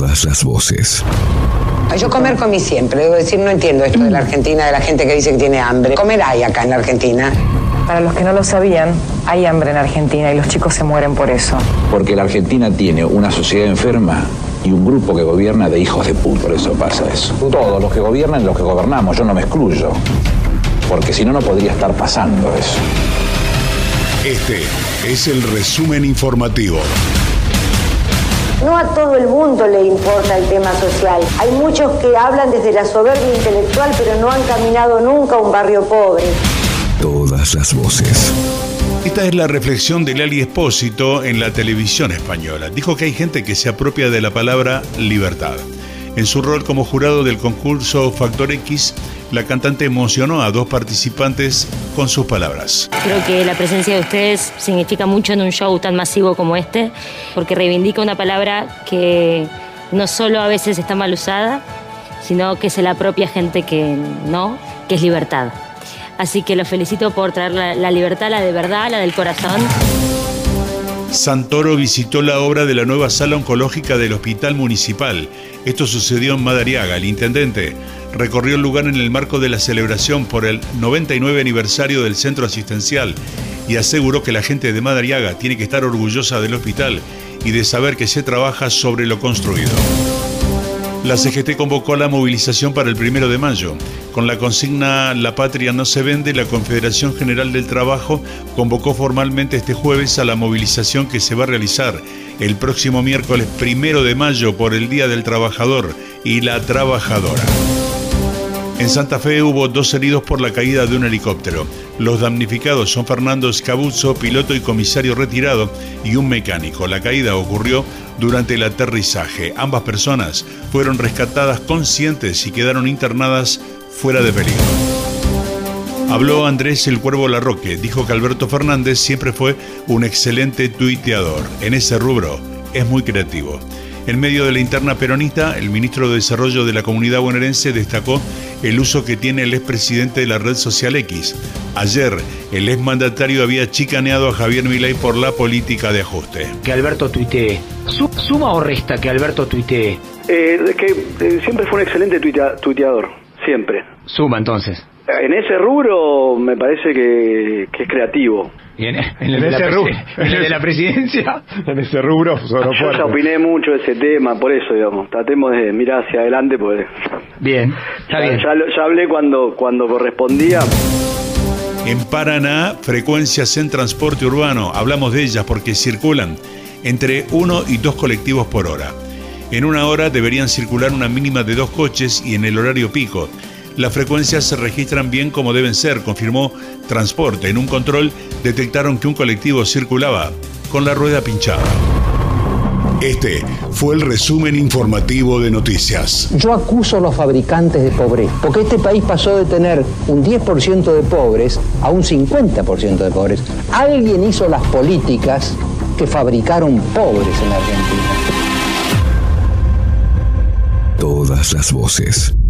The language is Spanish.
Todas las voces. Yo comer comí siempre, debo decir, no entiendo esto de la Argentina, de la gente que dice que tiene hambre. Comer hay acá en la Argentina. Para los que no lo sabían, hay hambre en Argentina y los chicos se mueren por eso. Porque la Argentina tiene una sociedad enferma y un grupo que gobierna de hijos de puta. Por eso pasa eso. Todos los que gobiernan, los que gobernamos, yo no me excluyo. Porque si no, no podría estar pasando eso. Este es el resumen informativo. No a todo el mundo le importa el tema social. Hay muchos que hablan desde la soberbia intelectual, pero no han caminado nunca a un barrio pobre. Todas las voces. Esta es la reflexión de Lali Espósito en la televisión española. Dijo que hay gente que se apropia de la palabra libertad. En su rol como jurado del concurso Factor X, la cantante emocionó a dos participantes con sus palabras. Creo que la presencia de ustedes significa mucho en un show tan masivo como este, porque reivindica una palabra que no solo a veces está mal usada, sino que se la propia gente que es libertad. Así que los felicito por traer la libertad, la de verdad, la del corazón. Santoro visitó la obra de la nueva sala oncológica del Hospital Municipal. Esto sucedió en Madariaga. El intendente recorrió el lugar en el marco de la celebración por el 99 aniversario del centro asistencial y aseguró que la gente de Madariaga tiene que estar orgullosa del hospital y de saber que se trabaja sobre lo construido. La CGT convocó a la movilización para el 1 de mayo. Con la consigna La patria no se vende, la Confederación General del Trabajo convocó formalmente este jueves a la movilización que se va a realizar el próximo miércoles 1 de mayo por el Día del Trabajador y la Trabajadora. En Santa Fe hubo 2 heridos por la caída de un helicóptero. Los damnificados son Fernando Scabuzzo, piloto y comisario retirado, y un mecánico. La caída ocurrió durante el aterrizaje. Ambas personas fueron rescatadas conscientes y quedaron internadas fuera de peligro. Habló Andrés El Cuervo Larroque. Dijo que Alberto Fernández siempre fue un excelente tuiteador. En ese rubro es muy creativo. En medio de la interna peronista, el ministro de Desarrollo de la Comunidad Bonaerense destacó el uso que tiene el expresidente de la red social X. Ayer, el exmandatario había chicaneado a Javier Milei por la política de ajuste. Que Alberto tuitee. ¿Suma o resta que Alberto tuitee? Siempre fue un excelente tuiteador. Siempre. Suma, entonces. En ese rubro me parece que es creativo. ¿Y en el de la presidencia? En ese rubro sonó Yo fuerte. ya opiné mucho de ese tema, por eso, digamos, tratemos de mirar hacia adelante, porque... Bien, está bien. Ya hablé cuando correspondía. En Paraná, frecuencias en transporte urbano, hablamos de ellas porque circulan entre 1 y 2 colectivos por hora. En una hora deberían circular una mínima de 2 coches y en el horario pico. Las frecuencias se registran bien como deben ser, confirmó Transporte. En un control detectaron que un colectivo circulaba con la rueda pinchada. Este fue el resumen informativo de noticias. Yo acuso a los fabricantes de pobreza, porque este país pasó de tener un 10% de pobres a un 50% de pobres. Alguien hizo las políticas que fabricaron pobres en la Argentina. Todas las voces.